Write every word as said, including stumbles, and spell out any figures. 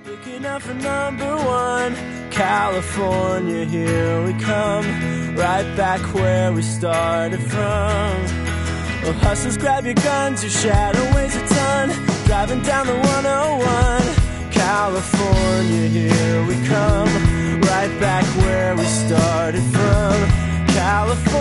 Looking out for number one, California, here we come, right back where we started from. Well, hustlers, grab your guns, your shadow weighs a ton, driving down the one oh one, California, here we come, right back where we started from, California.